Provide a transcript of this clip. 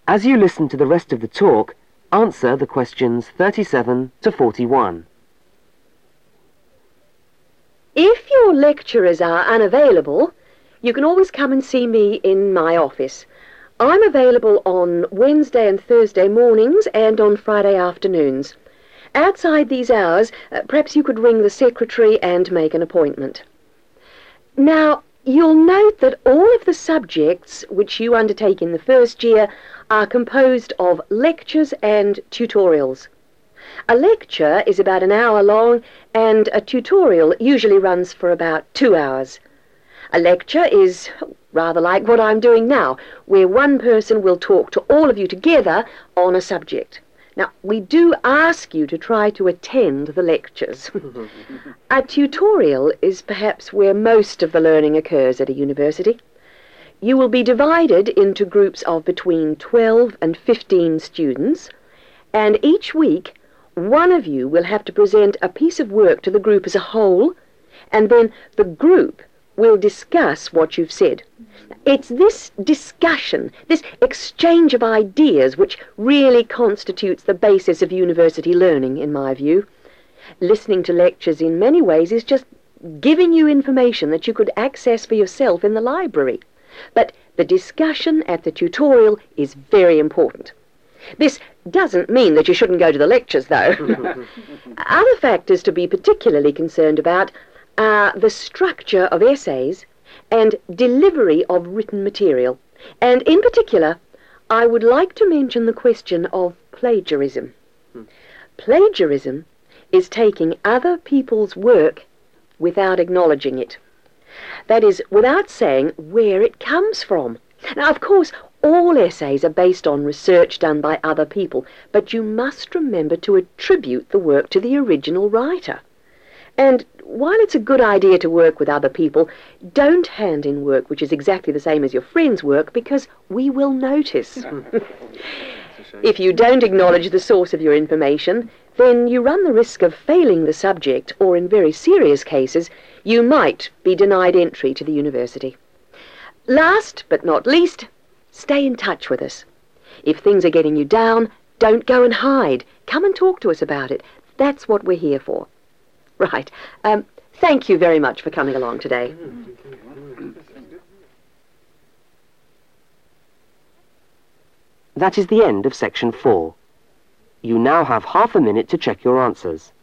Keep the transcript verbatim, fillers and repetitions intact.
As you listen to the rest of the talk, answer the questions thirty-seven to forty-one. If your lecturers are unavailable, you can always come and see me in my office. I'm available on Wednesday and Thursday mornings and on Friday afternoons. Outside these hours, uh, perhaps you could ring the secretary and make an appointment. Now, you'll note that all of the subjects which you undertake in the first year are composed of lectures and tutorials. A lecture is about an hour long, and a tutorial usually runs for about two hours. A lecture is rather like what I'm doing now, where one person will talk to all of you together on a subject. Now, we do ask you to try to attend the lectures. A tutorial is perhaps where most of the learning occurs at a university. You will be divided into groups of between twelve and fifteen students, and each week one of you will have to present a piece of work to the group as a whole, and then the group will discuss what you've said. It's this discussion, this exchange of ideas, which really constitutes the basis of university learning, in my view. Listening to lectures in many ways is just giving you information that you could access for yourself in the library. But the discussion at the tutorial is very important. This doesn't mean that you shouldn't go to the lectures, though. Other factors to be particularly concerned about are the structure of essays and delivery of written material. And in particular, I would like to mention the question of plagiarism. Hmm. Plagiarism is taking other people's work without acknowledging it. That is, without saying where it comes from. Now, of course, all essays are based on research done by other people, but you must remember to attribute the work to the original writer. And while it's a good idea to work with other people, don't hand in work which is exactly the same as your friend's work, because we will notice. If you don't acknowledge the source of your information, then you run the risk of failing the subject, or in very serious cases, you might be denied entry to the university. Last but not least, stay in touch with us. If things are getting you down, don't go and hide. Come and talk to us about it. That's what we're here for. Right. Um, thank you very much for coming along today. That is the end of section four. You now have half a minute to check your answers.